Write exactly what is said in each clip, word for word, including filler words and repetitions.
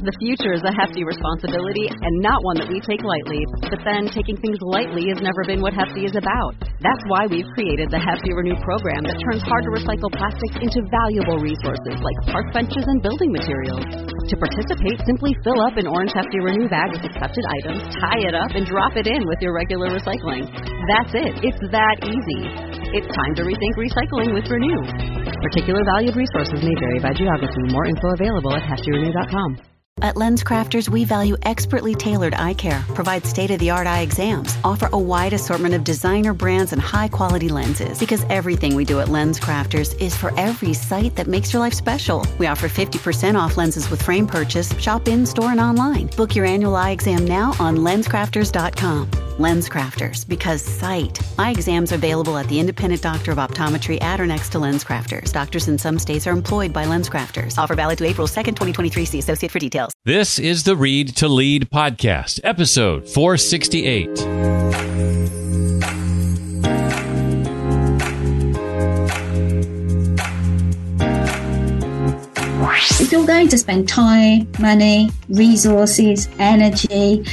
The future is a hefty responsibility and not one that we take lightly. But then taking things lightly has never been what Hefty is about. That's why we've created the Hefty Renew program that turns hard-to-recycle plastics into valuable resources like park benches and building materials. To participate, simply fill up an orange Hefty Renew bag with accepted items, tie it up, and drop it in with your regular recycling. That's it. It's that easy. It's time to rethink recycling with Renew. Particular valued resources may vary by geography. More info available at hefty renew dot com. At LensCrafters, we value expertly tailored eye care, provide state-of-the-art eye exams, offer a wide assortment of designer brands and high-quality lenses. Because everything we do at LensCrafters is for every sight that makes your life special. We offer fifty percent off lenses with frame purchase. Shop in-store and online. Book your annual eye exam now on lens crafters dot com. LensCrafters, because sight. Eye exams are available at the independent doctor of optometry at or next to LensCrafters. Doctors in some states are employed by LensCrafters. Offer valid to April second, twenty twenty-three. See associate for details. This is the Read to Lead podcast, episode four sixty-eight. If you're going to spend time, money, resources, energy,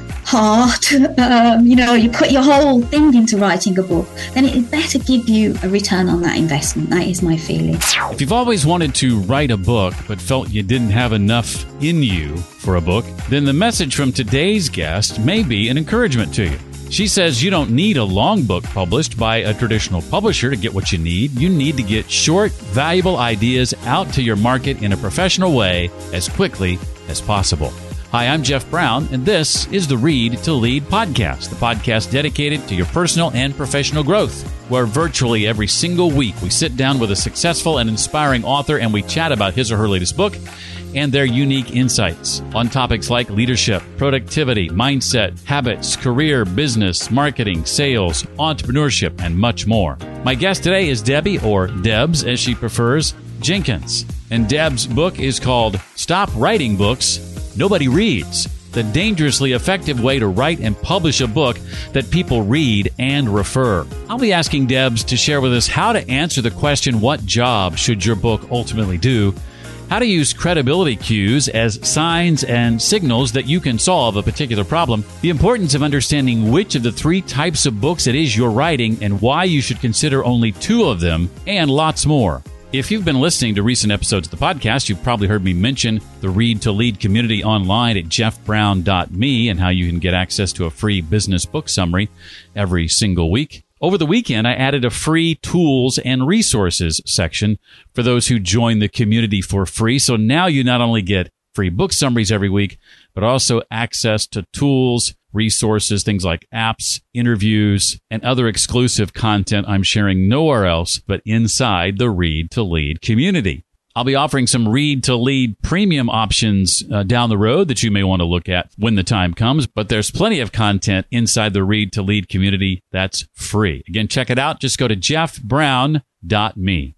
heart, um, you know, you put your whole thing into writing a book, then it better give you a return on that investment. That is my feeling. If you've always wanted to write a book but felt you didn't have enough in you for a book, then the message from today's guest may be an encouragement to you. She says you don't need a long book published by a traditional publisher to get what you need. You need to get short, valuable ideas out to your market in a professional way as quickly as possible. Hi, I'm Jeff Brown, and this is the Read to Lead podcast, the podcast dedicated to your personal and professional growth, where virtually every single week we sit down with a successful and inspiring author and we chat about his or her latest book and their unique insights on topics like leadership, productivity, mindset, habits, career, business, marketing, sales, entrepreneurship, and much more. My guest today is Debbie, or Debs as she prefers, Jenkins. And Deb's book is called Stop Writing Books Nobody Reads: The Dangerously Effective Way to Write and Publish a Book That People Read and Refer. I'll be asking Debs to share with us how to answer the question, what job should your book ultimately do? How to use credibility cues as signs and signals that you can solve a particular problem. The importance of understanding which of the three types of books it is you're writing and why you should consider only two of them, and lots more. If you've been listening to recent episodes of the podcast, you've probably heard me mention the Read to Lead community online at jeff brown dot me and how you can get access to a free business book summary every single week. Over the weekend, I added a free tools and resources section for those who join the community for free. So now you not only get free book summaries every week, but also access to tools, resources, things like apps, interviews, and other exclusive content I'm sharing nowhere else but inside the Read to Lead community. I'll be offering some Read to Lead premium options uh, down the road that you may want to look at when the time comes, but there's plenty of content inside the Read to Lead community that's free. Again, check it out. Just go to jeff brown dot me.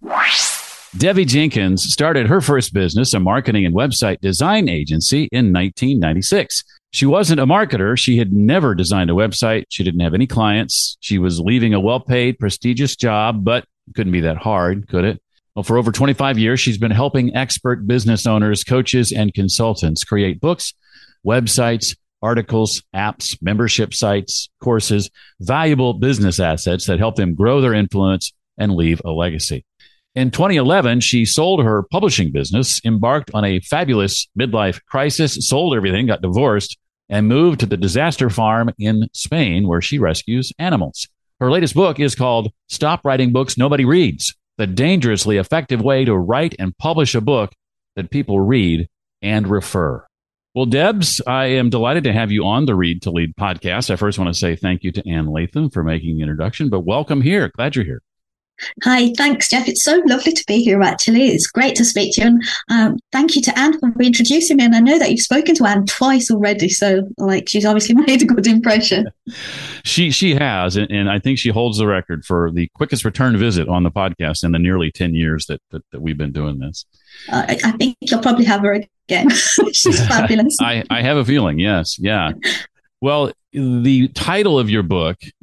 Debbie Jenkins started her first business, a marketing and website design agency, in nineteen ninety-six. She wasn't a marketer. She had never designed a website. She didn't have any clients. She was leaving a well-paid, prestigious job, but it couldn't be that hard, could it? Well, for over twenty-five years, she's been helping expert business owners, coaches, and consultants create books, websites, articles, apps, membership sites, courses, valuable business assets that help them grow their influence and leave a legacy. In twenty eleven, she sold her publishing business, embarked on a fabulous midlife crisis, sold everything, got divorced, and moved to the disaster farm in Spain, where she rescues animals. Her latest book is called Stop Writing Books Nobody Reads: The Dangerously Effective Way to Write and Publish a Book That People Read and Refer. Well, Debs, I am delighted to have you on the Read to Lead podcast. I first want to say thank you to Ann Latham for making the introduction, but welcome here. Glad you're here. Hi, thanks, Jeff. It's so lovely to be here, actually. It's great to speak to you. And um, thank you to Anne for introducing me. And I know that you've spoken to Anne twice already. So, like, she's obviously made a good impression. She she has. And, and I think she holds the record for the quickest return visit on the podcast in the nearly ten years that, that, that we've been doing this. Uh, I, I think you'll probably have her again. She's fabulous. I, I have a feeling, yes. Yeah. Well, the title of your book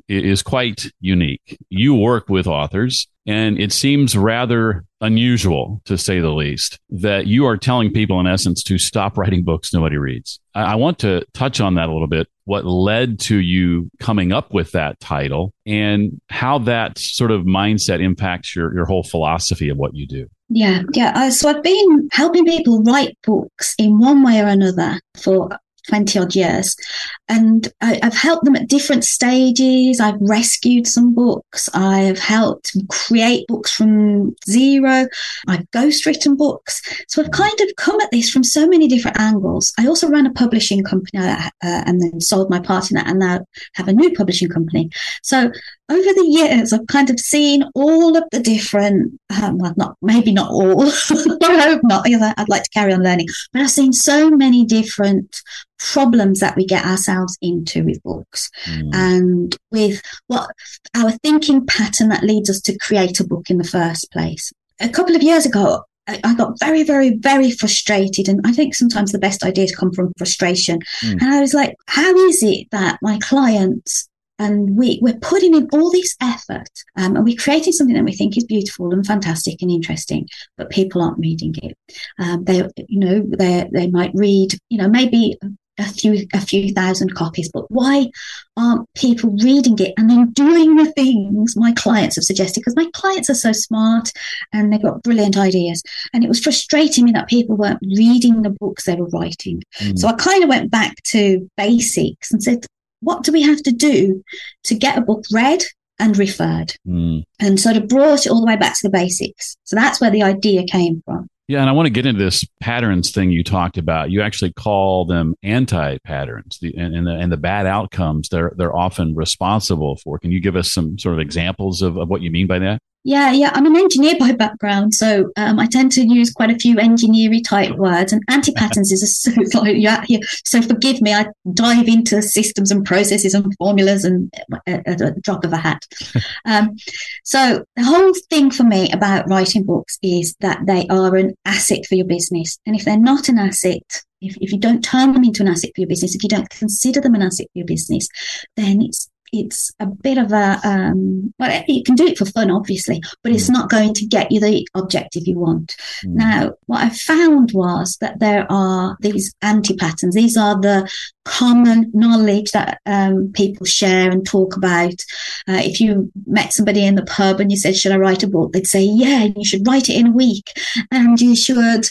is quite unique. You work with authors, and it seems rather unusual, to say the least, that you are telling people, in essence, to stop writing books nobody reads. I, I want to touch on that a little bit, what led to you coming up with that title and how that sort of mindset impacts your, your whole philosophy of what you do. Yeah, yeah. Uh, so I've been helping people write books in one way or another for twenty odd years. And I, I've helped them at different stages. I've rescued some books. I've helped create books from zero. I've ghostwritten books. So I've kind of come at this from so many different angles. I also ran a publishing company uh, and then sold my part in that, and now have a new publishing company. So over the years, I've kind of seen all of the different, um, well, not maybe not all, I hope not, because I'd like to carry on learning, but I've seen so many different problems that we get ourselves into with books mm. and with what our thinking pattern that leads us to create a book in the first place. A couple of years ago, I got very, very, very frustrated. And I think sometimes the best ideas come from frustration. Mm. And I was like, how is it that my clients and we, we're putting in all this effort um, and we're creating something that we think is beautiful and fantastic and interesting, but people aren't reading it. Um, they, you know, they they might read, you know, maybe a few a few thousand copies, but why aren't people reading it and then doing the things my clients have suggested? Because my clients are so smart and they've got brilliant ideas. And it was frustrating me that people weren't reading the books they were writing. Mm. So I kind of went back to basics and said, what do we have to do to get a book read and referred? Mm. And sort of brought it all the way back to the basics. So that's where the idea came from. Yeah, and I want to get into this patterns thing you talked about. You actually call them anti-patterns, the, and, and, the, and the bad outcomes they're they're often responsible for. Can you give us some sort of examples of, of what you mean by that? Yeah, yeah. I'm an engineer by background, so um, I tend to use quite a few engineering type words. And anti-patterns is a so, like, yeah, yeah, so forgive me. I dive into systems and processes and formulas and at a drop of a hat. um, so the whole thing for me about writing books is that they are an asset for your business, and if they're not an asset, if if you don't turn them into an asset for your business, if you don't consider them an asset for your business, then it's it's a bit of a, um, well, you can do it for fun, obviously, but it's not going to get you the objective you want. Mm. Now, what I found was that there are these anti-patterns. These are the common knowledge that um, people share and talk about. Uh, if you met somebody in the pub and you said, should I write a book? They'd say, yeah, you should write it in a week. And you should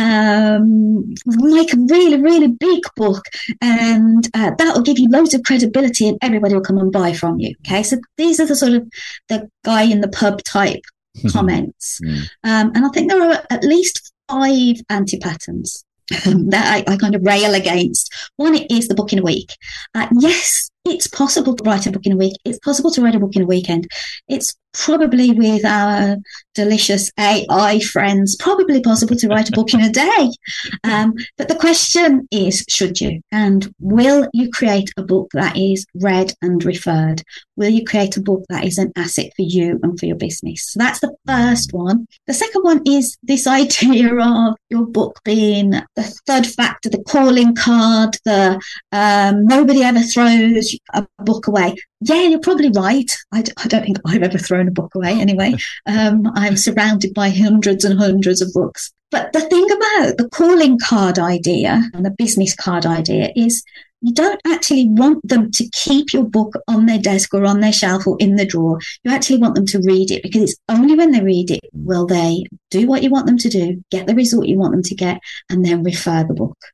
um, make a really, really big book. And uh, that will give you loads of credibility and everybody will come and buy from you. Okay, so these are the sort of the guy in the pub type comments. Mm. Um, and I think there are at least five anti-patterns that I, I kind of rail against. One is the book in a week. Uh, yes, it's possible to write a book in a week. It's possible to write a book in a weekend. It's probably, with our delicious A I friends, probably possible to write a book in a day. Um, but the question is, should you? And will you create a book that is read and referred? Will you create a book that is an asset for you and for your business? So that's the first one. The second one is this idea of your book being the third factor, the calling card, the um, nobody ever throws a book away. Yeah, you're probably right. I, d- I don't think I've ever thrown a book away anyway. Um, I'm surrounded by hundreds and hundreds of books. But the thing about the calling card idea and the business card idea is you don't actually want them to keep your book on their desk or on their shelf or in the drawer. You actually want them to read it, because it's only when they read it will they do what you want them to do, get the result you want them to get, and then refer the book.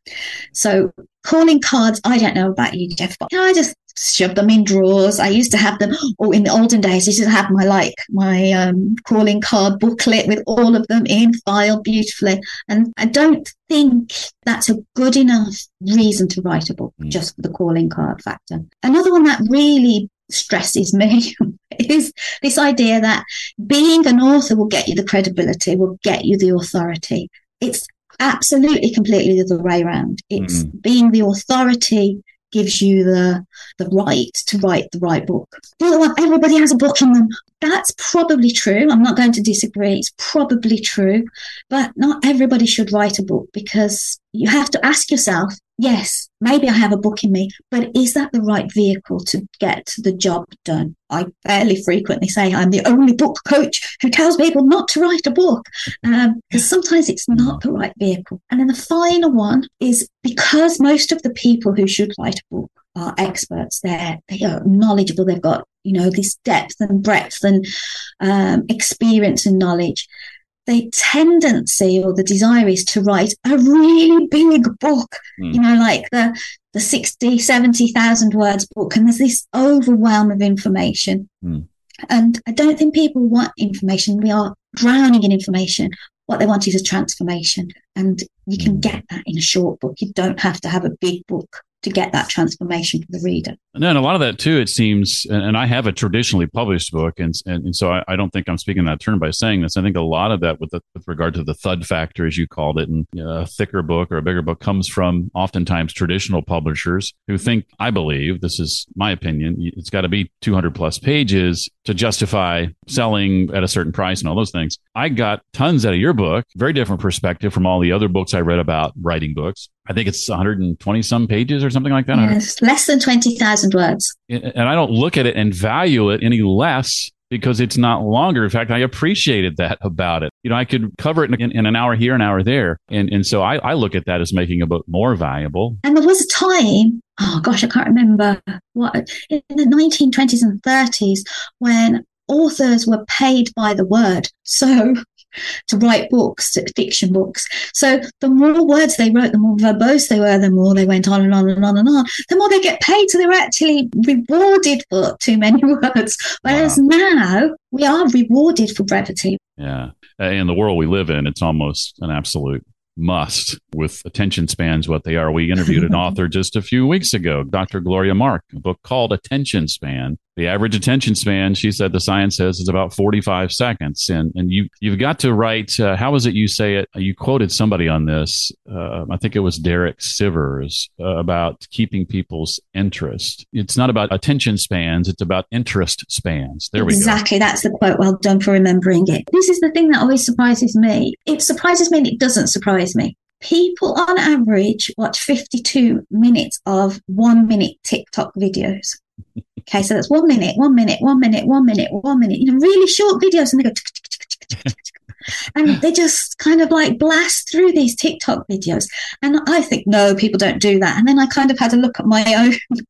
So calling cards, I don't know about you, Jeff, but I just shove them in drawers. I used to have them, or in the olden days, I used to have my like my um, calling card booklet with all of them in, filed beautifully. And I don't think that's a good enough reason to write a book, mm. just for the calling card factor. Another one that really stresses me is this idea that being an author will get you the credibility, will get you the authority. It's absolutely completely the way around. It's mm. being the authority gives you the the right to write the right book. The other one, everybody has a book in them. That's probably true. I'm not going to disagree. It's probably true. But not everybody should write a book, because you have to ask yourself, yes, maybe I have a book in me, but is that the right vehicle to get the job done? I fairly frequently say I'm the only book coach who tells people not to write a book, um, because sometimes it's not the right vehicle. And then the final one is, because most of the people who should write a book are experts. They're, they are knowledgeable. They've got, you know, this depth and breadth and um, experience and knowledge. The tendency or the desire is to write a really big book, mm. you know, like the the sixty, seventy thousand words book. And there's this overwhelm of information. Mm. And I don't think people want information. We are drowning in information. What they want is a transformation. And you can mm. get that in a short book. You don't have to have a big book to get that transformation for the reader. And then a lot of that too, it seems, and, and I have a traditionally published book, and and, and so I, I don't think I'm speaking that term by saying this. I think a lot of that with the, with regard to the thud factor, as you called it, and you know, a thicker book or a bigger book comes from oftentimes traditional publishers who think, I believe, this is my opinion, it's got to be two hundred plus pages to justify selling at a certain price and all those things. I got tons out of your book, very different perspective from all the other books I read about writing books. I think it's one hundred twenty some pages or something like that. Yes, less than twenty thousand words. And I don't look at it and value it any less because it's not longer. In fact, I appreciated that about it. You know, I could cover it in, in an hour here, an hour there. And and so I, I look at that as making a book more valuable. And there was a time, oh gosh, I can't remember what, in the nineteen twenties and thirties, when authors were paid by the word. So to write books, fiction books. So the more words they wrote, the more verbose they were, the more they went on and on and on and on, the more they get paid. So they were actually rewarded for too many words. Whereas wow. now we are rewarded for brevity. Yeah. In the world we live in, it's almost an absolute must with attention spans what they are. We interviewed an author just a few weeks ago, Doctor Gloria Mark, a book called Attention Span. The average attention span, she said, the science says, is about forty-five seconds. And and you, you've got to write, uh, how is it you say it? You quoted somebody on this. Uh, I think it was Derek Sivers, uh, about keeping people's interest. It's not about attention spans. It's about interest spans. There we exactly, go. Exactly. That's the quote. Well done for remembering it. This is the thing that always surprises me. It surprises me and it doesn't surprise me. People on average watch fifty-two minutes of one minute TikTok videos. Okay, so that's one minute, one minute, one minute, one minute, one minute, you know, really short videos, and they go, and they just kind of like blast through these TikTok videos. And I think, no, people don't do that. And then I kind of had a look at my own.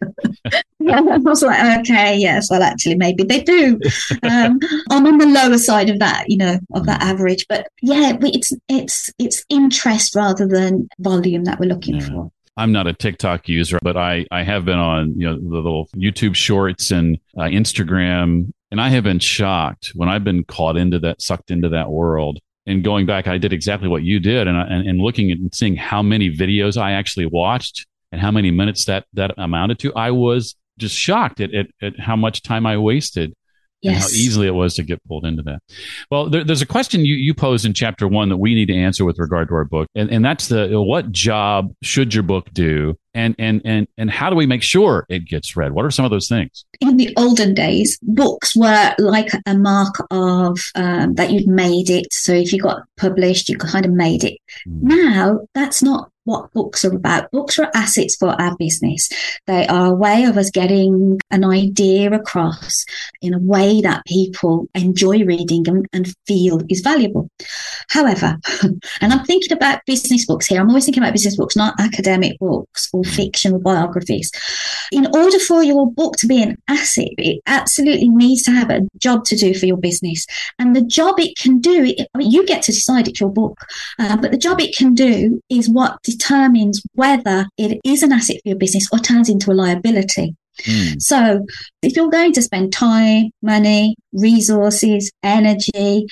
And I was like, okay, yes, well, actually, maybe they do. Um, I'm on the lower side of that, you know, of that average. But yeah, we, it's it's it's interest rather than volume that we're looking yeah. for. I'm not a TikTok user, but I, I have been on, you know, the little YouTube shorts and uh, Instagram, and I have been shocked when I've been caught into that, sucked into that world. And going back, I did exactly what you did, and, I, and and looking at and seeing how many videos I actually watched and how many minutes that that amounted to, I was just shocked at at, at how much time I wasted. Yes. And how easily it was to get pulled into that. Well, there, there's a question you, you posed in chapter one that we need to answer with regard to our book. And, and that's the, what job should your book do? And, and, and, and how do we make sure it gets read? What are some of those things? In the olden days, books were like a mark of um, that you'd made it. So if you got published, you kind of made it. Mm. Now, that's not what books are about. Books are assets for our business. They are a way of us getting an idea across in a way that people enjoy reading and, and feel is valuable. However, and I'm thinking about business books here. I'm always thinking about business books, not academic books or fiction or biographies. In order for your book to be an asset, it absolutely needs to have a job to do for your business. And the job it can do, it, I mean, you get to decide it's your book, uh, but the job it can do is what determines whether it is an asset for your business or turns into a liability. Mm. So if you're going to spend time, money, resources, energy,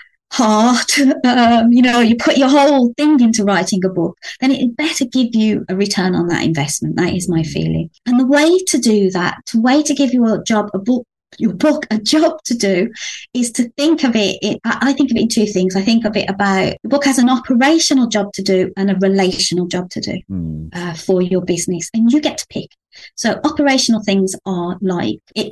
heart, um, you know, you put your whole thing into writing a book, then it better give you a return on that investment. That is my feeling. And the way to do that, the way to give your job a book, your book a job to do, is to think of it, it I think of it in two things. I think of it about the book has an operational job to do and a relational job to do mm. uh, for your business, and you get to pick. So operational things are like, it could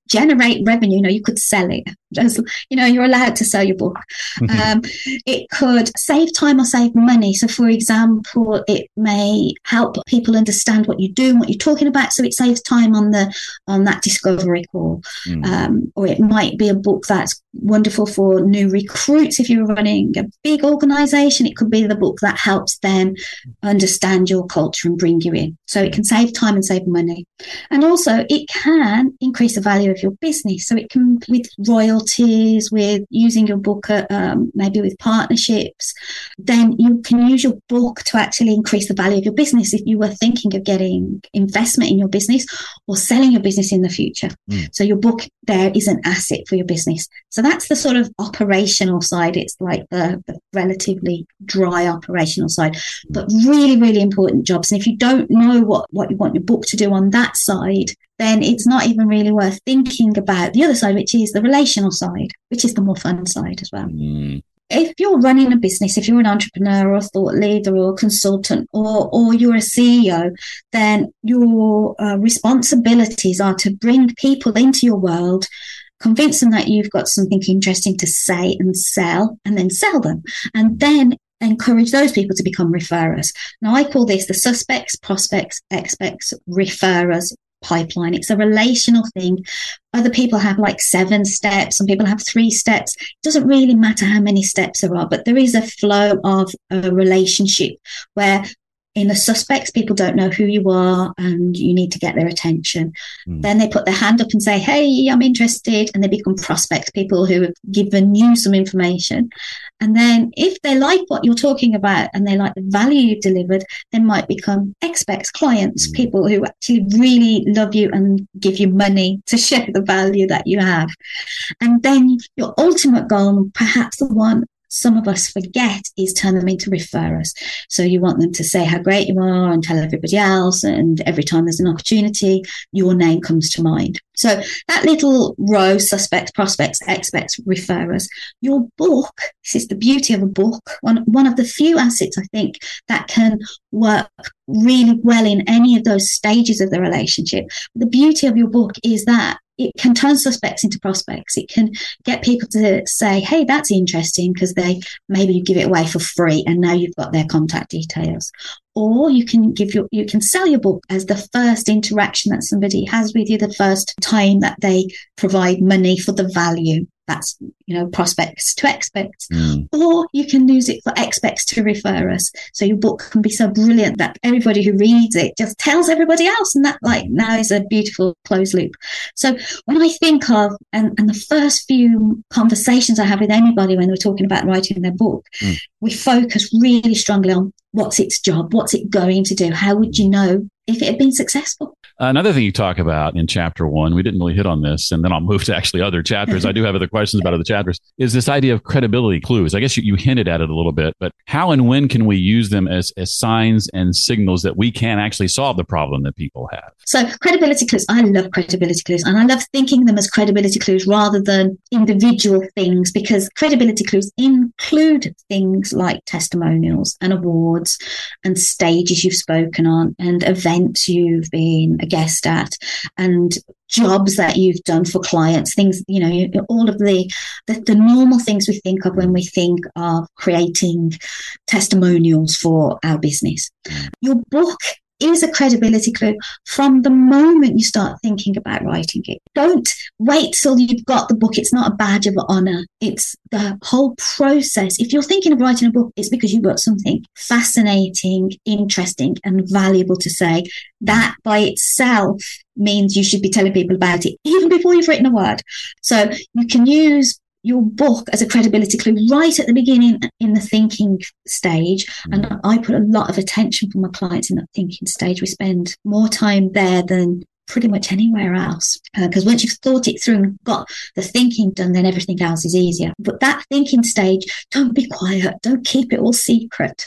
generate revenue. You know, you could sell it. Just, you know, you're allowed to sell your book. Um, it could save time or save money. So, for example, it may help people understand what you do and what you're talking about. So it saves time on the on that discovery call. Mm. Um, or it might be a book that's wonderful for new recruits. If you're running a big organization, it could be the book that helps them understand your culture and bring you in. So it can save time and save money. And also it can increase the value of your business. So it can, with royalties, with using your book, uh, um, maybe with partnerships, then you can use your book to actually increase the value of your business if you were thinking of getting investment in your business or selling your business in the future. Mm. So your book there is an asset for your business. So that's the sort of operational side. It's like the, the relatively dry operational side, but really, really important jobs. And if you don't know what, what you want your book to do on that side, then it's not even really worth thinking about the other side, which is the relational side, which is the more fun side as well. Mm. If you're running a business, if you're an entrepreneur or a thought leader or a consultant or, or you're a C E O, then your uh, responsibilities are to bring people into your world, convince them that you've got something interesting to say and sell, and then sell them. And then encourage those people to become referrers. Now, I call this the suspects, prospects, experts, referrers pipeline. It's a relational thing. Other people have like seven steps, some people have three steps. It doesn't really matter how many steps there are, but there is a flow of a relationship where in the suspects, people don't know who you are and you need to get their attention. Mm. Then they put their hand up and say, hey, I'm interested. And they become prospects, people who have given you some information. And then if they like what you're talking about and they like the value you've delivered, they might become experts, clients, mm. people who actually really love you and give you money to share the value that you have. And then your ultimate goal, perhaps the one some of us forget, is turn them into referrers. So you want them to say how great you are and tell everybody else. And every time there's an opportunity, your name comes to mind. So that little row, suspects, prospects, experts, referrers, your book, this is the beauty of a book. One, one of the few assets, I think, that can work really well in any of those stages of the relationship. The beauty of your book is that it can turn suspects into prospects. It can get people to say, hey, that's interesting, because they maybe you give it away for free and now you've got their contact details. Or you can give your, you can sell your book as the first interaction that somebody has with you, the first time that they provide money for the value. That's, you know, prospects to experts. Mm. Or you can use it for experts to referrers. So your book can be so brilliant that everybody who reads it just tells everybody else. And that, like, now is a beautiful closed loop. So when I think of, and, and the first few conversations I have with anybody when we're talking about writing their book, mm. we focus really strongly on what's its job, what's it going to do, how would you know if it had been successful? Another thing you talk about in chapter one, we didn't really hit on this, and then I'll move to actually other chapters. I do have other questions about other chapters, is this idea of credibility clues. I guess you, you hinted at it a little bit, but how and when can we use them as, as signs and signals that we can actually solve the problem that people have? So credibility clues, I love credibility clues, and I love thinking them as credibility clues rather than individual things, because credibility clues include things like testimonials and awards and stages you've spoken on and events you've been a guest at and jobs that you've done for clients, things, you know, you, all of the, the the normal things we think of when we think of creating testimonials for our business. Your book is a credibility clue from the moment you start thinking about writing it. Don't wait till you've got the book. It's not a badge of honor. It's the whole process. If you're thinking of writing a book, it's because you've got something fascinating, interesting, and valuable to say. That by itself means you should be telling people about it even before you've written a word. So you can use your book as a credibility clue right at the beginning in the thinking stage. And I put a lot of attention from my clients in that thinking stage. We spend more time there than pretty much anywhere else, because uh, once you've thought it through and got the thinking done, then everything else is easier. But that thinking stage, don't be quiet, don't keep it all secret.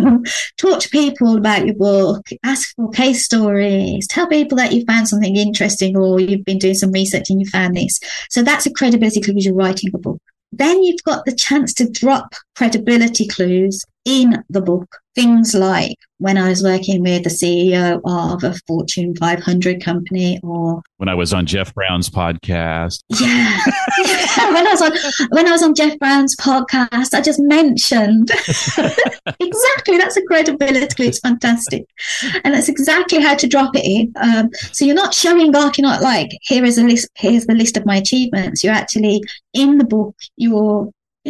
Talk to people about your book, ask for case stories, tell people that you found something interesting or you've been doing some research and you found this. So that's a credibility clue as you're writing a book. Then you've got the chance to drop credibility clues in the book. Things like when I was working with the C E O of a Fortune five hundred company, or when I was on Jeff Brown's podcast. Yeah. when I was on when I was on Jeff Brown's podcast, I just mentioned exactly, that's a credibility clue. It's fantastic. And that's exactly how to drop it in. Um, so you're not showing off, you're not like, here is a list, here's the list of my achievements. You're actually in the book, you're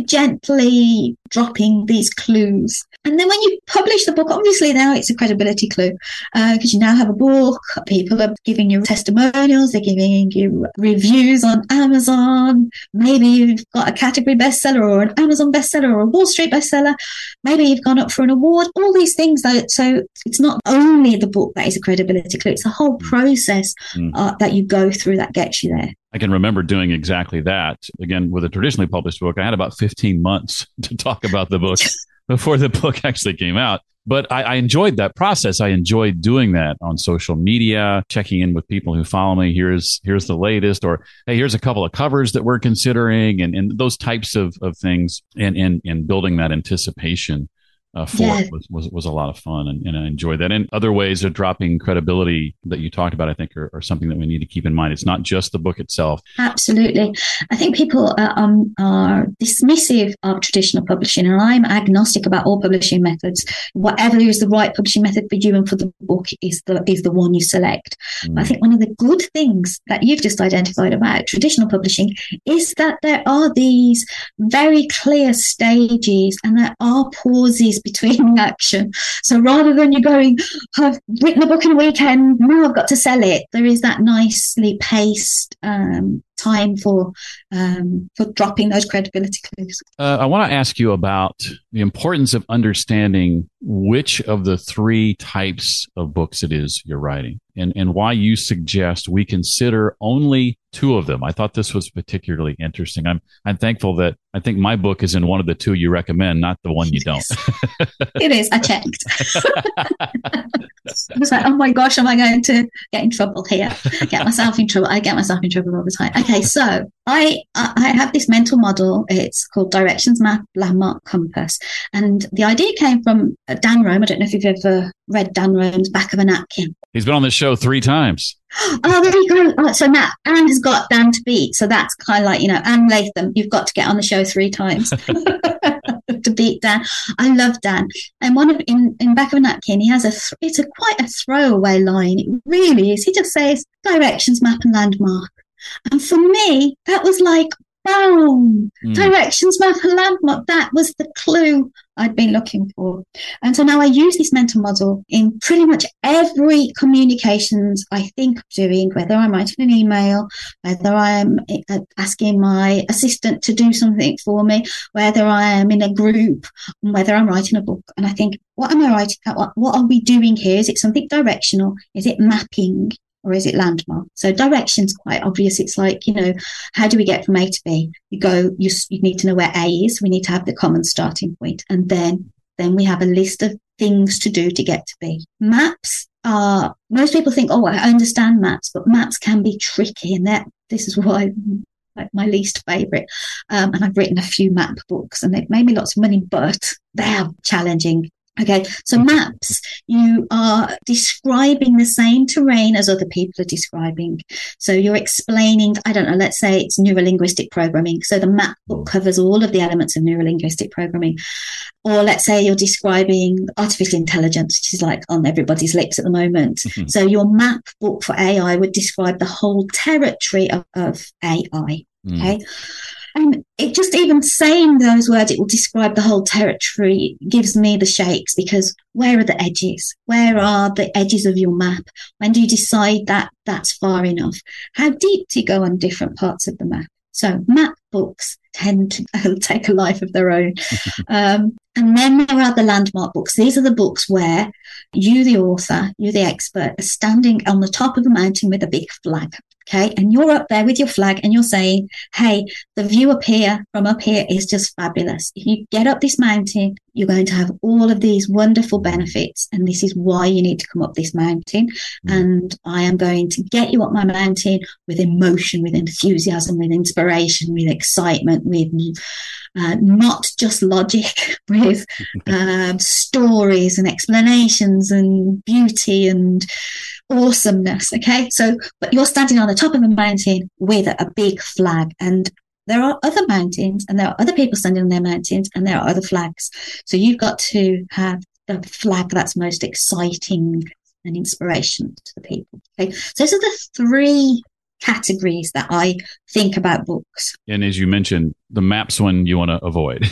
gently dropping these clues. And then when you publish the book, obviously now it's a credibility clue, because uh, you now have a book. People are giving you testimonials, they're giving you reviews on Amazon. Maybe you've got a category bestseller or an Amazon bestseller or a Wall Street bestseller. Maybe you've gone up for an award, all these things. Though, so it's not only the book that is a credibility clue, it's the whole process mm. uh, that you go through that gets you there. I can remember doing exactly that. Again, with a traditionally published book, I had about fifteen months to talk about the book before the book actually came out. But I, I enjoyed that process. I enjoyed doing that on social media, checking in with people who follow me. Here's here's the latest, or hey, here's a couple of covers that we're considering, and, and those types of, of things, and, and, and building that anticipation. Uh, for yeah. it was, was was a lot of fun, and, and I enjoyed that. And other ways of dropping credibility that you talked about, I think, are, are something that we need to keep in mind. It's not just the book itself. Absolutely. I think people are, um, are dismissive of traditional publishing, and I'm agnostic about all publishing methods. Whatever is the right publishing method for you and for the book is the is the one you select. Mm. I think one of the good things that you've just identified about traditional publishing is that there are these very clear stages, and there are pauses between action. So rather than you going, I've written a book in a weekend, now I've got to sell it, there is that nicely paced um, time for um, for dropping those credibility clues. Uh, I want to ask you about the importance of understanding which of the three types of books it is you're writing, and, and why you suggest we consider only two of them. I thought this was particularly interesting. I'm I'm thankful that I think my book is in one of the two you recommend, not the one you don't. It is. I checked. I was like, oh my gosh, am I going to get in trouble here? Get myself in trouble. I get myself in trouble all the time. Okay, so I I have this mental model. It's called Directions Map, Landmark, Compass. And the idea came from Dan Roam. I don't know if you've ever read Dan Roam's Back of a Napkin. He's been on this show three times. Oh, there you go. Oh, so Matt, Anne has got Dan to beat. So that's kind of like, you know, Anne Latham, you've got to get on the show three times to beat Dan. I love Dan. And one of in, in Back of a Napkin, he has a, th- it's a quite a throwaway line. It really is. He just says directions, map and landmark. And for me, that was like, boom, mm. directions, map and landmark. That was the clue I'd been looking for. And so now I use this mental model in pretty much every communications I think of doing, whether I'm writing an email, whether I'm asking my assistant to do something for me, whether I am in a group, whether I'm writing a book. And I think, what am I writing? What, what are we doing here? Is it something directional? Is it mapping? Or is it landmark? So direction's quite obvious. It's like, you know, how do we get from A to B? You go, you, you need to know where A is. We need to have the common starting point. And then, then we have a list of things to do to get to B. Maps are, most people think, oh, I understand maps, but maps can be tricky. And that this is why like my least favorite. Um, and I've written a few map books and they've made me lots of money, but they're challenging. Okay, so maps, you are describing the same terrain as other people are describing. So you're explaining, I don't know, let's say it's neurolinguistic programming. So the map book covers all of the elements of neurolinguistic programming. Or let's say you're describing artificial intelligence, which is like on everybody's lips at the moment. Mm-hmm. So your map book for A I would describe the whole territory of, of A I. Mm. Okay. And it just even saying those words, it will describe the whole territory, gives me the shakes, because where are the edges? Where are the edges of your map? When do you decide that that's far enough? How deep do you go on different parts of the map? So map books tend to take a life of their own. um, and then there are the landmark books. These are the books where you, the author, you, the expert, are standing on the top of a mountain with a big flag. Okay, and you're up there with your flag and you're saying, hey, the view up here from up here is just fabulous. If you get up this mountain, you're going to have all of these wonderful benefits, and this is why you need to come up this mountain. Mm. And I am going to get you up my mountain with emotion, with enthusiasm, with inspiration, with excitement, with uh, not just logic, with um, stories and explanations and beauty and awesomeness. Okay, so but you're standing on the top of a mountain with a big flag, and there are other mountains and there are other people standing on their mountains and there are other flags. So you've got to have the flag that's most exciting and inspirational to the people. Okay, so those are the three categories that I think about books. And as you mentioned, the map's one you want to avoid.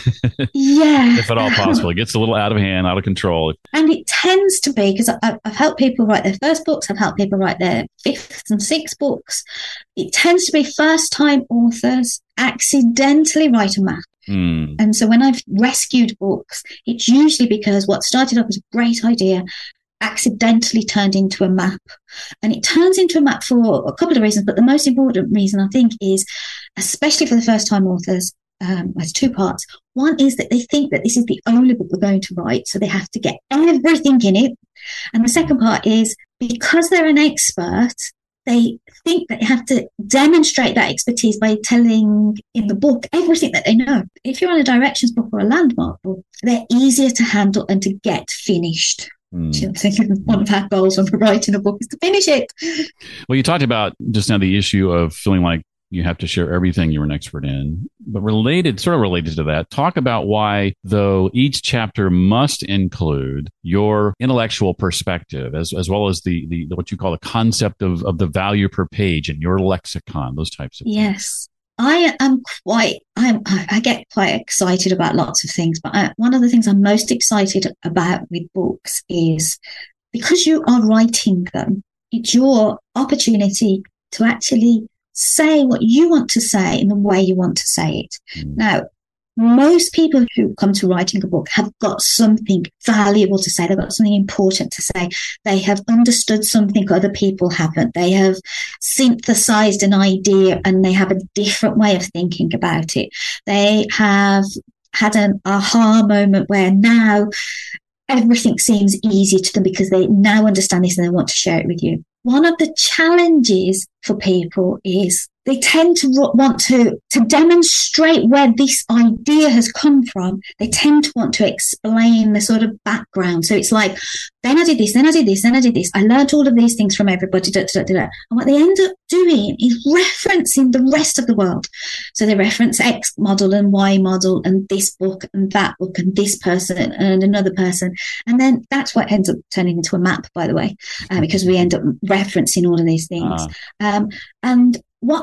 Yeah. If at all possible. It gets a little out of hand, out of control. And it tends to be, because I've, I've helped people write their first books, I've helped people write their fifth and sixth books. It tends to be first-time authors accidentally write a map. Mm. And so when I've rescued books, it's usually because what started off as a great idea accidentally turned into a map. And it turns into a map for a couple of reasons, but the most important reason I think is, especially for the first time authors, um, there's two parts. One is that they think that this is the only book they're going to write, so they have to get everything in it. And the second part is, because they're an expert, they think that they have to demonstrate that expertise by telling in the book everything that they know. If you're on a directions book or a landmark book, they're easier to handle and to get finished. Mm. I think one of our goals when we're writing a book is to finish it. Well, you talked about just now the issue of feeling like you have to share everything you're an expert in, but related, sort of related to that, talk about why, though, each chapter must include your intellectual perspective, as as well as the, the what you call the concept of, of the value per page and your lexicon, those types of things. Yes. I am quite, I'm, I get quite excited about lots of things, but I, one of the things I'm most excited about with books is because you are writing them, it's your opportunity to actually say what you want to say in the way you want to say it. Mm. Now, most people who come to writing a book have got something valuable to say. They've got something important to say. They have understood something other people haven't. They have synthesized an idea and they have a different way of thinking about it. They have had an aha moment where now everything seems easy to them because they now understand this and they want to share it with you. One of the challenges for people is they tend to want to, to demonstrate where this idea has come from. They tend to want to explain the sort of background. So it's like, then I did this, then I did this, then I did this. I learned all of these things from everybody. Da, da, da, da. And what they end up doing is referencing the rest of the world. So they reference X model and Y model and this book and that book and this person and another person. And then that's what ends up turning into a map, by the way, uh, because we end up referencing all of these things. Uh. Um, and what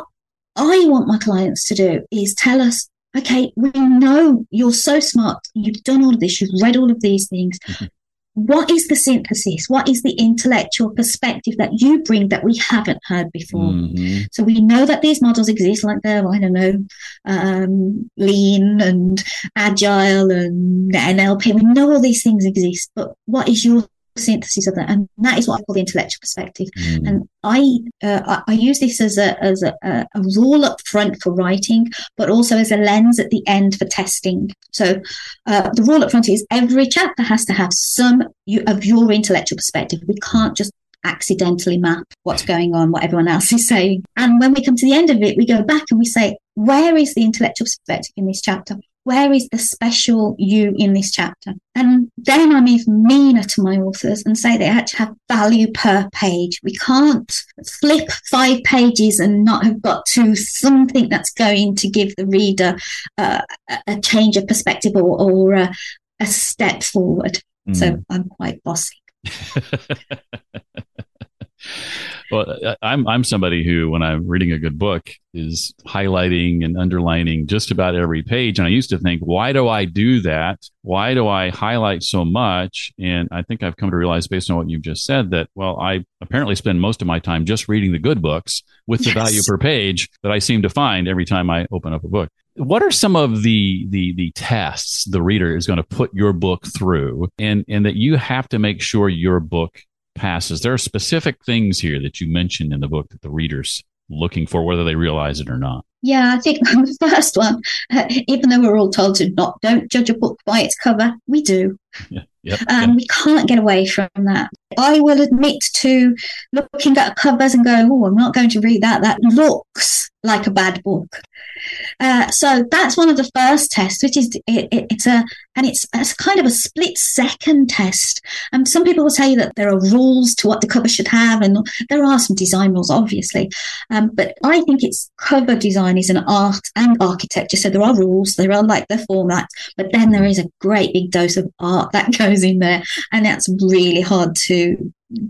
I want my clients to do is tell us, okay, we know you're so smart. You've done all of this. You've read all of these things. Mm-hmm. What is the synthesis? What is the intellectual perspective that you bring that we haven't heard before? Mm-hmm. So we know that these models exist, like the, I don't know, um, lean and agile and N L P. We know all these things exist, but what is your synthesis of that? And that is what I call the intellectual perspective. Mm. And I, uh, I I use this as a as a, a rule up front for writing, but also as a lens at the end for testing. So uh, the rule up front is every chapter has to have some you, of your intellectual perspective. We can't just accidentally map what's going on, what everyone else is saying. And when we come to the end of it, we go back and we say, where is the intellectual perspective in this chapter? Where is the special you in this chapter? And then I'm even meaner to my authors and say they actually have value per page. We can't flip five pages and not have got to something that's going to give the reader uh, a change of perspective or, or a, a step forward. Mm. So I'm quite bossy. Well, I'm I'm somebody who, when I'm reading a good book, is highlighting and underlining just about every page. And I used to think, why do I do that? Why do I highlight so much? And I think I've come to realize, based on what you've just said, that, well, I apparently spend most of my time just reading the good books with the yes. value per page that I seem to find every time I open up a book. What are some of the the the tests the reader is going to put your book through, and and that you have to make sure your book passes? There are specific things here that you mentioned in the book that the reader's looking for, whether they realize it or not. Yeah, I think the first one, uh, even though we're all told to not, don't judge a book by its cover, we do. Yeah. Yep. Um, Yep. We can't get away from that. I will admit to looking at covers and going, oh, I'm not going to read that. That looks like a bad book. Uh, so that's one of the first tests, which is it, it, it's a and it's, it's kind of a split second test. And um, some people will tell you that there are rules to what the cover should have, and there are some design rules, obviously. Um, but I think it's cover design is an art and architecture. So there are rules, there are like the formats, but then there is a great big dose of art that goes in there, and that's really hard to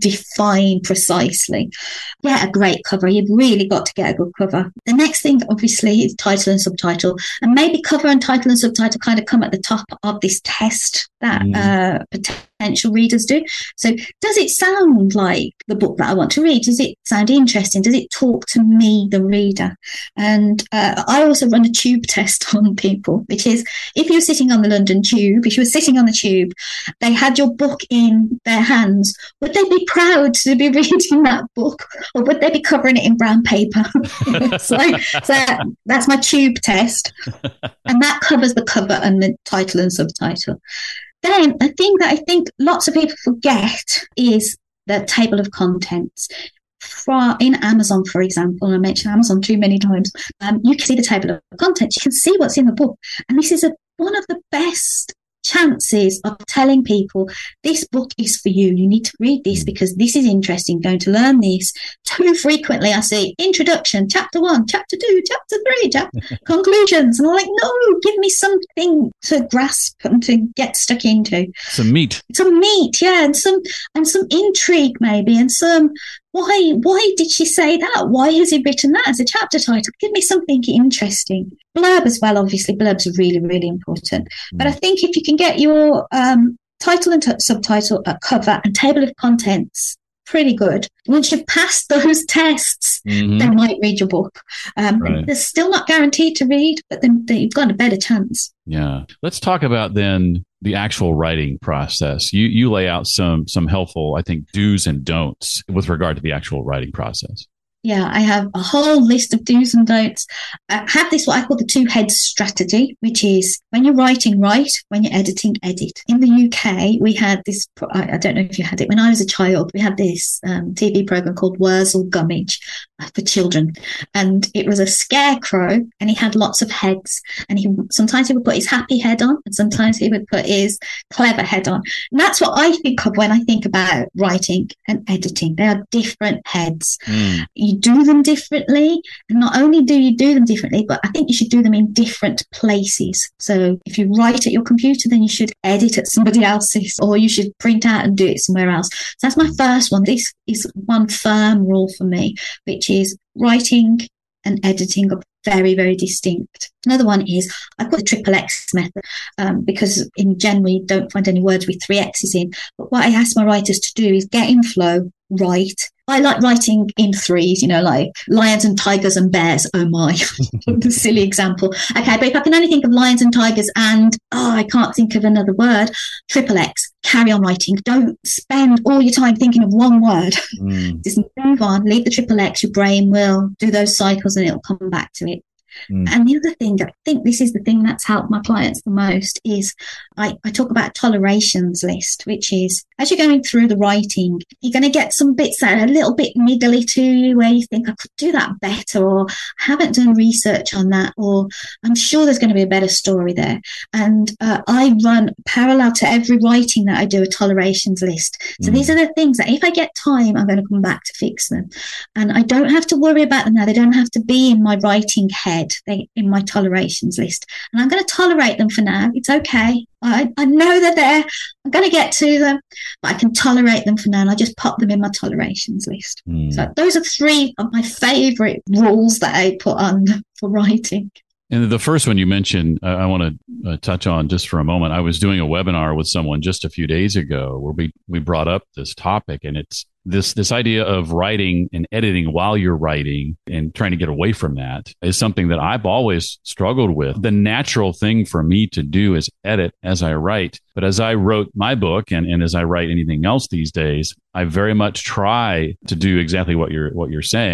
define precisely. Get a great cover. You've really got to get a good cover. The next thing, obviously, is title and subtitle, and maybe cover and title and subtitle kind of come at the top of this test that mm. uh, potential readers do. So does it sound like the book that I want to read? Does it sound interesting? Does it talk to me, the reader? And uh, I also run a tube test on people, which is if you're sitting on the London Tube, if you were sitting on the tube, they had your book in their hands, would they be proud to be reading that book, or would they be covering it in brown paper? so, so that's my tube test, and that covers the cover and the title and subtitle. Then a thing that I think lots of people forget is the table of contents. For, in Amazon, for example, and I mentioned Amazon too many times, um, you can see the table of contents. You can see what's in the book, and this is a, one of the best chances of telling people this book is for you. You need to read this because this is interesting. Going to learn this. Too frequently I see introduction, chapter one, chapter two, chapter three, chapter conclusions, and I'm like, no, give me something to grasp and to get stuck into. Some meat. Some meat, yeah, and some and some intrigue maybe, and some. Why why did she say that? Why has he written that as a chapter title? Give me something interesting. Blurb as well, obviously. Blurbs are really, really important. Mm. But I think if you can get your um, title and t- subtitle, uh, cover and table of contents pretty good, once you've passed those tests, mm-hmm. they might read your book. Um, right. They're still not guaranteed to read, but then you've got a better chance. Yeah. Let's talk about then the actual writing process. You you lay out some some helpful, I think, do's and don'ts with regard to the actual writing process. Yeah, I have a whole list of do's and don'ts. I have this, what I call the two heads strategy, which is when you're writing, write. When you're editing, edit. In the U K, we had this, I don't know if you had it, when I was a child, we had this um, T V program called Wurzel Gummidge for children. And it was a scarecrow, and he had lots of heads. And he sometimes he would put his happy head on, and sometimes he would put his clever head on. And that's what I think of when I think about writing and editing. They are different heads. Mm. You do them differently, and not only do you do them differently, but I think you should do them in different places. So if you write at your computer, then you should edit at somebody else's, or you should print out and do it somewhere else. So that's my first one. This is one firm rule for me, which is writing and editing are very, very distinct. Another one is I've got the triple X method um, because in general you don't find any words with three X's in. But what I ask my writers to do is get in flow, write. I like writing in threes, you know, like lions and tigers and bears. Oh my, the silly example. Okay, but if I can only think of lions and tigers and, oh, I can't think of another word, triple X, carry on writing. Don't spend all your time thinking of one word. Mm. Just move on, leave the triple X, your brain will do those cycles and it'll come back to it. Mm. And the other thing, I think this is the thing that's helped my clients the most, is I, I talk about tolerations list, which is as you're going through the writing, you're going to get some bits that are a little bit niggly to you where you think I could do that better, or I haven't done research on that, or I'm sure there's going to be a better story there. And uh, I run parallel to every writing that I do a tolerations list. So mm. these are the things that if I get time, I'm going to come back to fix them. And I don't have to worry about them now. They don't have to be in my writing head. They in my tolerations list, and I'm going to tolerate them for now. It's okay. I, I know they're there. I'm going to get to them, but I can tolerate them for now, and I just pop them in my tolerations list. Mm. So those are three of my favorite rules that I put on for writing. And the first one you mentioned, uh, I want to uh, touch on just for a moment. I was doing a webinar with someone just a few days ago where we, we brought up this topic, and it's this this idea of writing and editing while you're writing and trying to get away from that is something that I've always struggled with. The natural thing for me to do is edit as I write. But as I wrote my book and, and as I write anything else these days, I very much try to do exactly what you're what you're saying.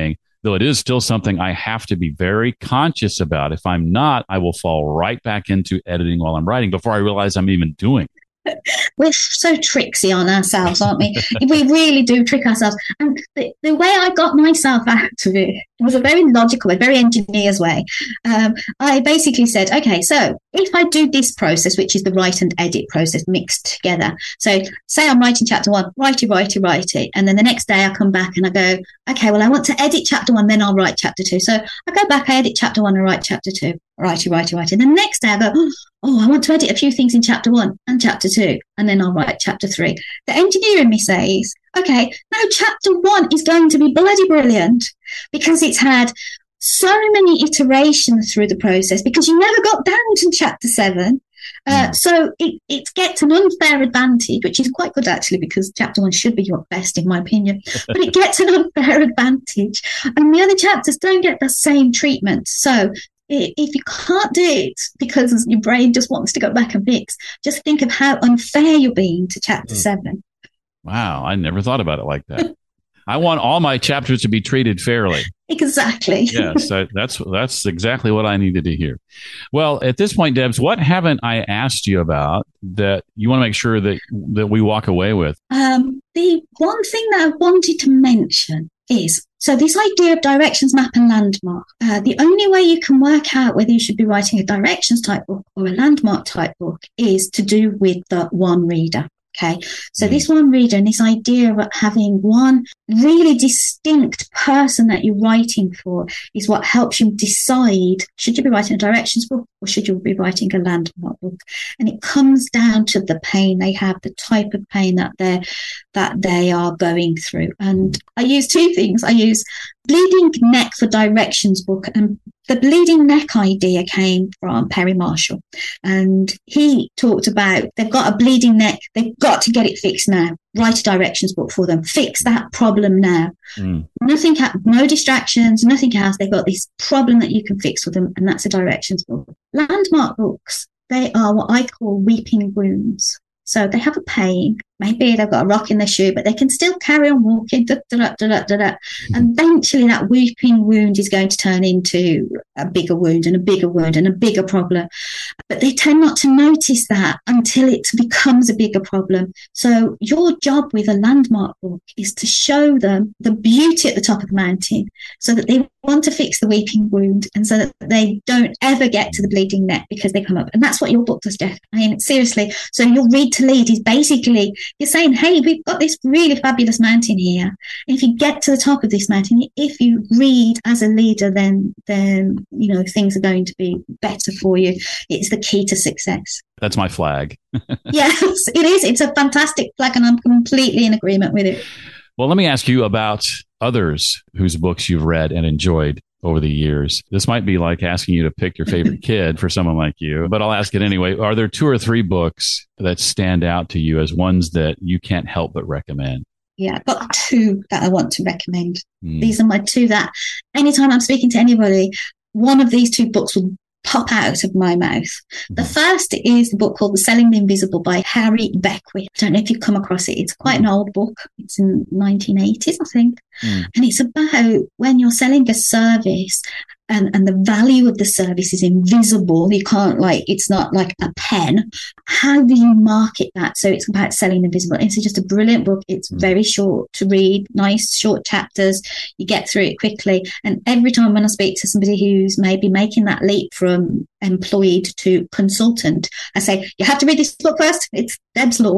though it is still something I have to be very conscious about. If I'm not, I will fall right back into editing while I'm writing before I realize I'm even doing it. We're so tricksy on ourselves, aren't we? We really do trick ourselves. And the, the way I got myself out of it was a very logical way, very engineer's way. Um, I basically said, okay, so if I do this process, which is the write and edit process mixed together. So say I'm writing chapter one, write it, write it, write it. And then the next day I come back and I go, okay, well, I want to edit chapter one, then I'll write chapter two. So I go back, I edit chapter one and write chapter two. Righty, righty, righty. And the next day I go, oh, I want to edit a few things in chapter one and chapter two, and then I'll write chapter three. The engineer in me says, okay, now chapter one is going to be bloody brilliant because it's had so many iterations through the process because you never got down to chapter seven. Uh, so it, it gets an unfair advantage, which is quite good actually, because chapter one should be your best in my opinion, but it gets an unfair advantage and the other chapters don't get the same treatment. So if you can't do it because your brain just wants to go back and fix, just think of how unfair you're being to chapter mm. seven. Wow, I never thought about it like that. I want all my chapters to be treated fairly. Exactly. Yes, I, that's that's exactly what I needed to hear. Well, at this point, Debs, what haven't I asked you about that you want to make sure that that we walk away with? Um, the one thing that I wanted to mention is, so this idea of directions map and landmark, uh, the only way you can work out whether you should be writing a directions type book or a landmark type book is to do with the one reader. Okay, so mm. this one reader and this idea of having one really distinct person that you're writing for is what helps you decide, should you be writing a directions book or should you be writing a landmark book? And it comes down to the pain they have, the type of pain that they're that they are going through. And I use two things. I use bleeding neck for directions book, and the bleeding neck idea came from Perry Marshall, and he talked about they've got a bleeding neck, they've got to get it fixed now. Write a directions book for them, fix that problem now. Mm. Nothing, no distractions, nothing else. They've got this problem that you can fix for them, and that's a directions book. Landmark books, they are what I call weeping wounds. So they have a pain. Maybe they've got a rock in their shoe, but they can still carry on walking. Da, da, da, da, da, da. And eventually that weeping wound is going to turn into a bigger wound and a bigger wound and a bigger problem. But they tend not to notice that until it becomes a bigger problem. So your job with a landmark book is to show them the beauty at the top of the mountain so that they want to fix the weeping wound and so that they don't ever get to the bleeding neck because they come up. And that's what your book does, Jeff. I mean, seriously. So your read to lead is basically, you're saying, hey, we've got this really fabulous mountain here. And if you get to the top of this mountain, if you read as a leader, then, then, you know, things are going to be better for you. It's the key to success. That's my flag. Yes, it is. It's a fantastic flag, and I'm completely in agreement with it. Well, let me ask you about others whose books you've read and enjoyed over the years. This might be like asking you to pick your favorite kid for someone like you, but I'll ask it anyway. Are there two or three books that stand out to you as ones that you can't help but recommend? Yeah, I've got two that I want to recommend. Mm. These are my two that anytime I'm speaking to anybody, one of these two books will pop out of my mouth. Mm-hmm. The first is the book called The Selling the Invisible by Harry Beckwith. I don't know if you've come across it. It's quite mm. an old book. It's in nineteen eighties, I think. Mm. And it's about when you're selling a service and, and the value of the service is invisible. You can't like, it's not like a pen. How do you market that? So it's about selling the invisible. It's just a brilliant book. It's mm. very short to read, nice short chapters. You get through it quickly. And every time when I speak to somebody who's maybe making that leap from employed to consultant, I say, you have to read this book first. It's Deb's Law.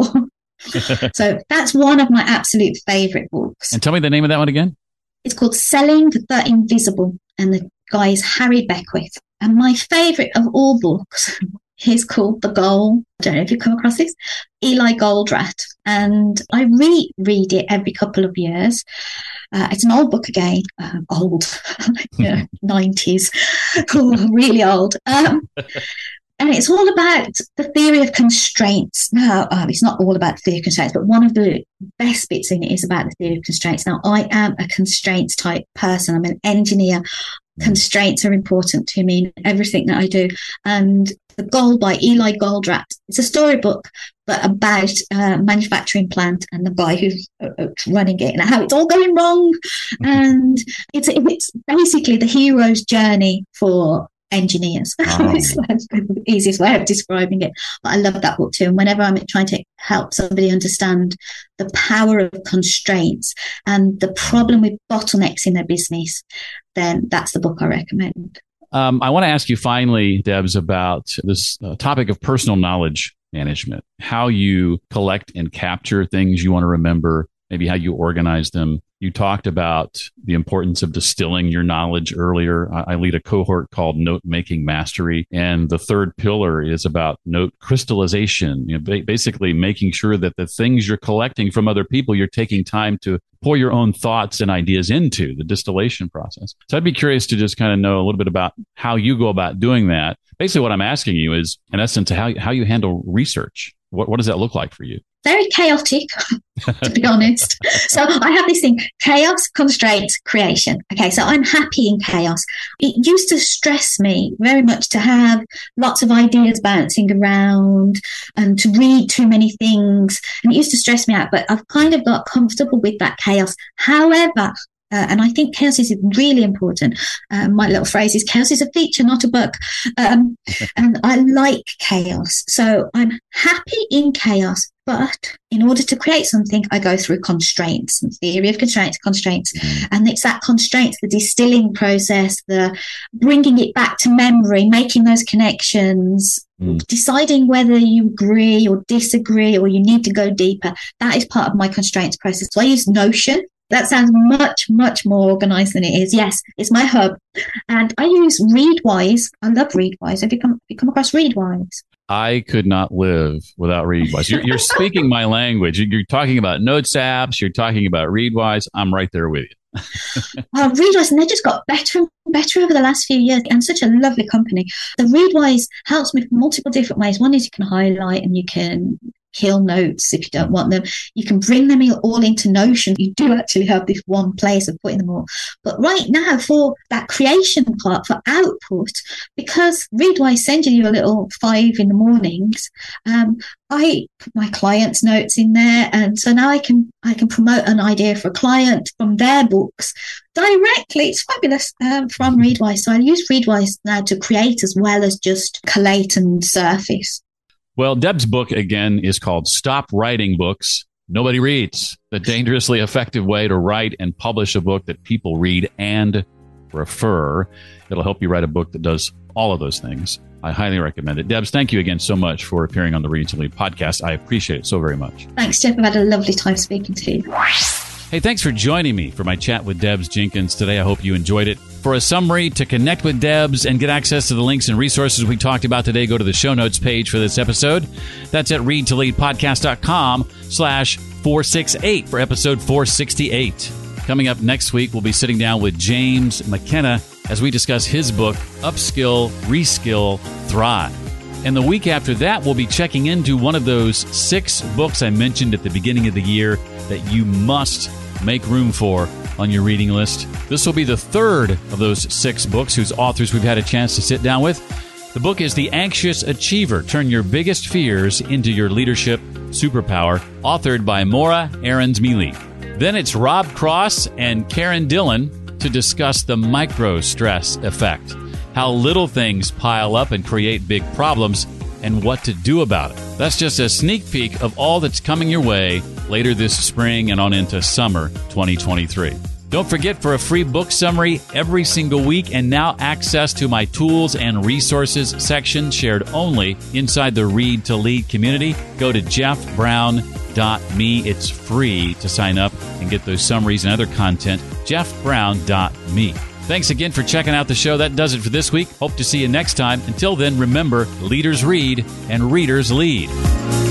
So that's one of my absolute favorite books. And tell me the name of that one again. It's called Selling the Invisible, and the guy is Harry Beckwith. And my favorite of all books is called The Goal. I don't know if you've come across this. Eli Goldratt. And I reread it every couple of years. Uh, it's an old book again, uh, old, you know, nineties, really old. Um, And it's all about the theory of constraints. Now, um, it's not all about the theory of constraints, but one of the best bits in it is about the theory of constraints. Now, I am a constraints type person. I'm an engineer. Constraints are important to me in everything that I do. And The Gold by Eli Goldratt. It's a storybook, but about a manufacturing plant and the guy who's uh, running it and how it's all going wrong. And it's it's basically the hero's journey for engineers. Oh. It's the easiest way of describing it. But I love that book too. And whenever I'm trying to help somebody understand the power of constraints and the problem with bottlenecks in their business, then that's the book I recommend. Um, I want to ask you finally, Debs, about this uh, topic of personal knowledge management, how you collect and capture things you want to remember, maybe how you organize them. You talked about the importance of distilling your knowledge earlier. I, I lead a cohort called Note Making Mastery, and the third pillar is about note crystallization. You know, ba- basically making sure that the things you're collecting from other people, you're taking time to pour your own thoughts and ideas into the distillation process. So I'd be curious to just kind of know a little bit about how you go about doing that. Basically, what I'm asking you is, in essence, how how you handle research. What what does that look like for you? Very chaotic, to be honest. So I have this thing, chaos, constraints, creation. Okay, so I'm happy in chaos. It used to stress me very much to have lots of ideas bouncing around and to read too many things. And it used to stress me out, but I've kind of got comfortable with that chaos. However, Uh, and I think chaos is really important. Um, my little phrase is chaos is a feature, not a bug. Um, and I like chaos. So I'm happy in chaos. But in order to create something, I go through constraints, and theory of constraints, constraints. Mm. And it's that constraints, the distilling process, the bringing it back to memory, making those connections, mm. deciding whether you agree or disagree or you need to go deeper. That is part of my constraints process. So I use Notion. That sounds much, much more organized than it is. Yes, it's my hub. And I use Readwise. I love Readwise. Have you come, have you come across Readwise? I could not live without Readwise. You're, you're speaking my language. You're talking about Notes apps. You're talking about Readwise. I'm right there with you. uh, Readwise, and they just got better and better over the last few years, and such a lovely company. The Readwise helps me in multiple different ways. One is you can highlight and you can kill notes if you don't want them. You can bring them all into Notion. You do actually have this one place of putting them all. But right now, for that creation part, for output, because Readwise sends you a little five in the mornings, um, I put my clients' notes in there, and so now I can I can promote an idea for a client from their books directly. It's fabulous um, from Readwise. So I use Readwise now to create as well as just collate and surface. Well, Deb's book, again, is called Stop Writing Books Nobody Reads, the dangerously effective way to write and publish a book that people read and refer. It'll help you write a book that does all of those things. I highly recommend it. Debs, thank you again so much for appearing on the Read to Lead podcast. I appreciate it so very much. Thanks, Jeff. I've had a lovely time speaking to you. Hey, thanks for joining me for my chat with Debs Jenkins today. I hope you enjoyed it. For a summary, to connect with Debs and get access to the links and resources we talked about today, go to the show notes page for this episode. That's at read to lead podcast dot com slash four sixty-eight for episode four sixty-eight. Coming up next week, we'll be sitting down with James McKenna as we discuss his book, Upskill, Reskill, Thrive. And the week after that, we'll be checking into one of those six books I mentioned at the beginning of the year that you must make room for on your reading list. This will be the third of those six books whose authors we've had a chance to sit down with. The book is The Anxious Achiever, Turn Your Biggest Fears into Your Leadership Superpower, authored by Maura Aarons-Mealy. Then it's Rob Cross and Karen Dillon to discuss the micro-stress effect, how little things pile up and create big problems, and what to do about it. That's just a sneak peek of all that's coming your way later this spring and on into summer twenty twenty-three. Don't forget, for a free book summary every single week and now access to my tools and resources section shared only inside the Read to Lead community, go to jeff brown dot me. It's free to sign up and get those summaries and other content, jeff brown dot me. Thanks again for checking out the show. That does it for this week. Hope to see you next time. Until then, remember, leaders read and readers lead.